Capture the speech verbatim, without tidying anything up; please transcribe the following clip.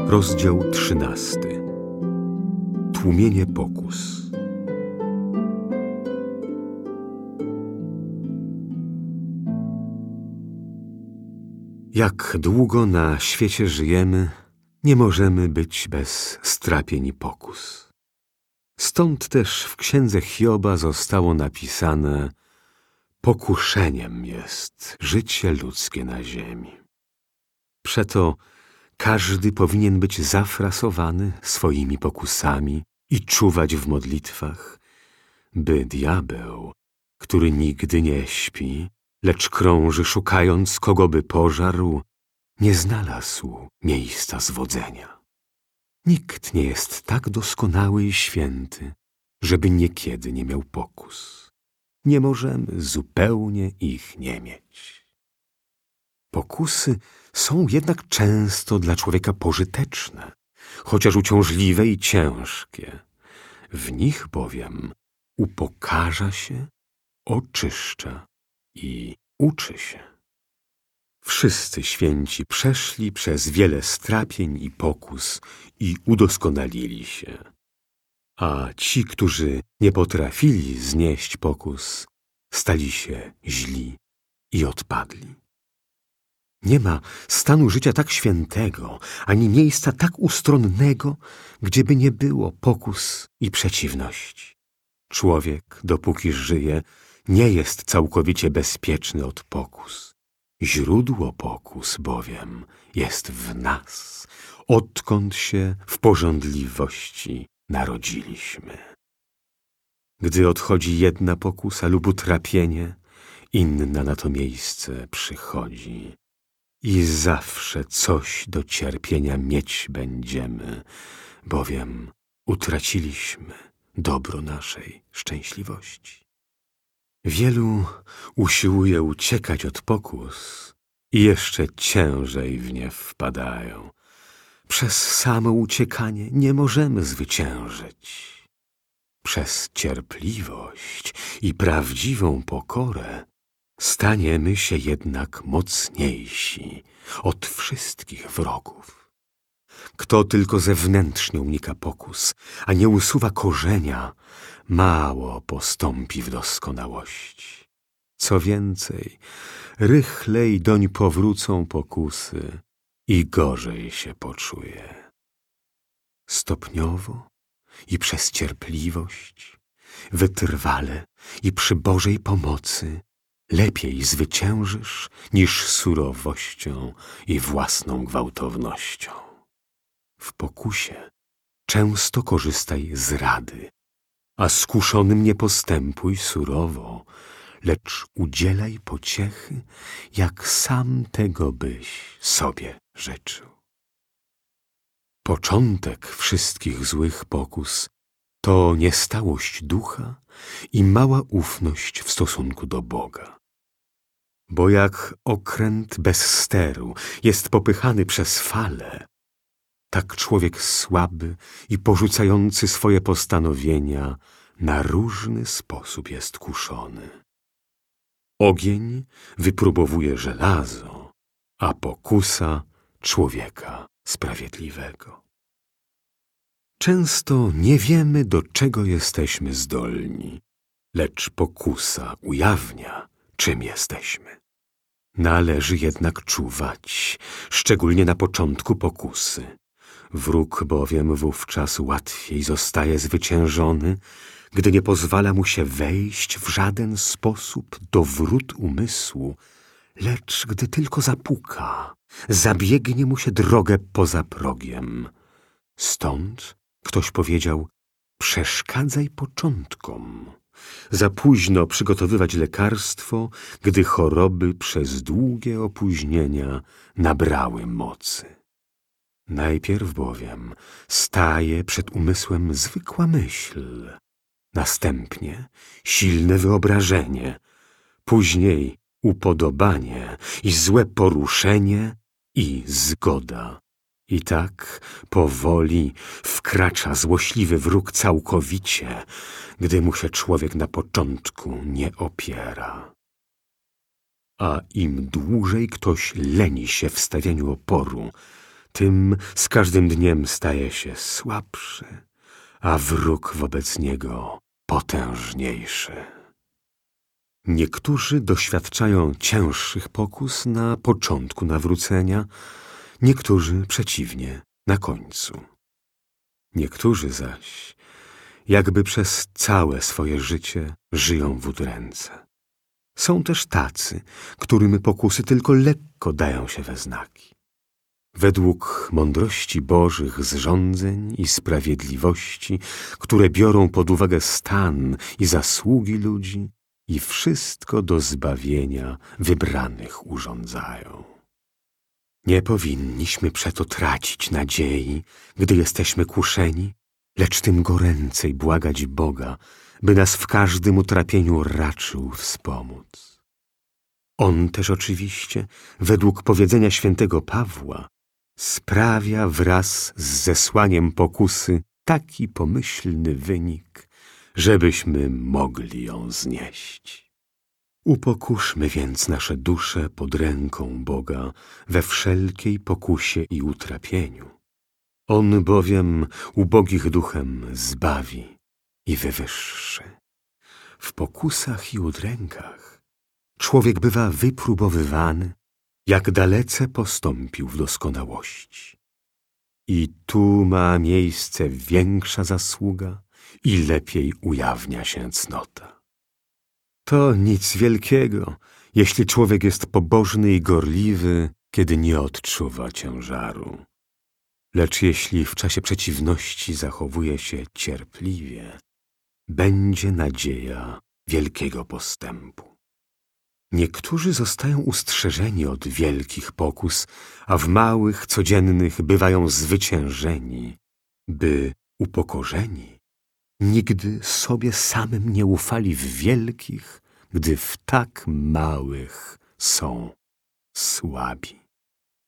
Rozdział trzynasty. Tłumienie pokus. Jak długo na świecie żyjemy, nie możemy być bez strapień i pokus. Stąd też w księdze Hioba zostało napisane: pokuszeniem jest życie ludzkie na ziemi. Przeto każdy powinien być zafrasowany swoimi pokusami i czuwać w modlitwach, by diabeł, który nigdy nie śpi, lecz krąży szukając, kogo by pożarł, nie znalazł miejsca zwodzenia. Nikt nie jest tak doskonały i święty, żeby niekiedy nie miał pokus. Nie możemy zupełnie ich nie mieć. Pokusy są jednak często dla człowieka pożyteczne, chociaż uciążliwe i ciężkie. W nich bowiem upokarza się, oczyszcza i uczy się. Wszyscy święci przeszli przez wiele strapień i pokus i udoskonalili się. A ci, którzy nie potrafili znieść pokus, stali się źli i odpadli. Nie ma stanu życia tak świętego, ani miejsca tak ustronnego, gdzieby nie było pokus i przeciwności. Człowiek, dopóki żyje, nie jest całkowicie bezpieczny od pokus. Źródło pokus bowiem jest w nas, odkąd się w pożądliwości narodziliśmy. Gdy odchodzi jedna pokusa lub utrapienie, inna na to miejsce przychodzi. I zawsze coś do cierpienia mieć będziemy, bowiem utraciliśmy dobro naszej szczęśliwości. Wielu usiłuje uciekać od pokus i jeszcze ciężej w nie wpadają. Przez samo uciekanie nie możemy zwyciężyć. Przez cierpliwość i prawdziwą pokorę staniemy się jednak mocniejsi od wszystkich wrogów. Kto tylko zewnętrznie unika pokus, a nie usuwa korzenia, mało postąpi w doskonałości. Co więcej, rychlej doń powrócą pokusy i gorzej się poczuje. Stopniowo i przez cierpliwość, wytrwale i przy Bożej pomocy lepiej zwyciężysz niż surowością i własną gwałtownością. W pokusie często korzystaj z rady, a skuszonym nie postępuj surowo, lecz udzielaj pociechy, jak sam tego byś sobie życzył. Początek wszystkich złych pokus to niestałość ducha i mała ufność w stosunku do Boga. Bo jak okręt bez steru jest popychany przez fale, tak człowiek słaby i porzucający swoje postanowienia na różny sposób jest kuszony. Ogień wypróbowuje żelazo, a pokusa człowieka sprawiedliwego. Często nie wiemy, do czego jesteśmy zdolni, lecz pokusa ujawnia, czym jesteśmy. Należy jednak czuwać, szczególnie na początku pokusy. Wróg bowiem wówczas łatwiej zostaje zwyciężony, gdy nie pozwala mu się wejść w żaden sposób do wrót umysłu, lecz gdy tylko zapuka, zabiegnie mu się drogę poza progiem. Stąd ktoś powiedział: przeszkadzaj początkom. Za późno przygotowywać lekarstwo, gdy choroby przez długie opóźnienia nabrały mocy. Najpierw bowiem staje przed umysłem zwykła myśl, następnie silne wyobrażenie, później upodobanie i złe poruszenie i zgoda. I tak powoli wkracza złośliwy wróg całkowicie, gdy mu się człowiek na początku nie opiera. A im dłużej ktoś leni się w stawianiu oporu, tym z każdym dniem staje się słabszy, a wróg wobec niego potężniejszy. Niektórzy doświadczają cięższych pokus na początku nawrócenia, niektórzy przeciwnie, na końcu. Niektórzy zaś, jakby przez całe swoje życie, żyją w udręce. Są też tacy, którym pokusy tylko lekko dają się we znaki. Według mądrości Bożych zrządzeń i sprawiedliwości, które biorą pod uwagę stan i zasługi ludzi i wszystko do zbawienia wybranych urządzają. Nie powinniśmy przeto tracić nadziei, gdy jesteśmy kuszeni, lecz tym goręcej błagać Boga, by nas w każdym utrapieniu raczył wspomóc. On też oczywiście, według powiedzenia świętego Pawła, sprawia wraz z zesłaniem pokusy taki pomyślny wynik, żebyśmy mogli ją znieść. Upokurzmy więc nasze dusze pod ręką Boga we wszelkiej pokusie i utrapieniu. On bowiem ubogich duchem zbawi i wywyższy. W pokusach i udrękach człowiek bywa wypróbowywany, jak dalece postąpił w doskonałości. I tu ma miejsce większa zasługa i lepiej ujawnia się cnota. To nic wielkiego, jeśli człowiek jest pobożny i gorliwy, kiedy nie odczuwa ciężaru. Lecz jeśli w czasie przeciwności zachowuje się cierpliwie, będzie nadzieja wielkiego postępu. Niektórzy zostają ustrzeżeni od wielkich pokus, a w małych, codziennych bywają zwyciężeni, by upokorzeni nigdy sobie samym nie ufali w wielkich, gdy w tak małych są słabi.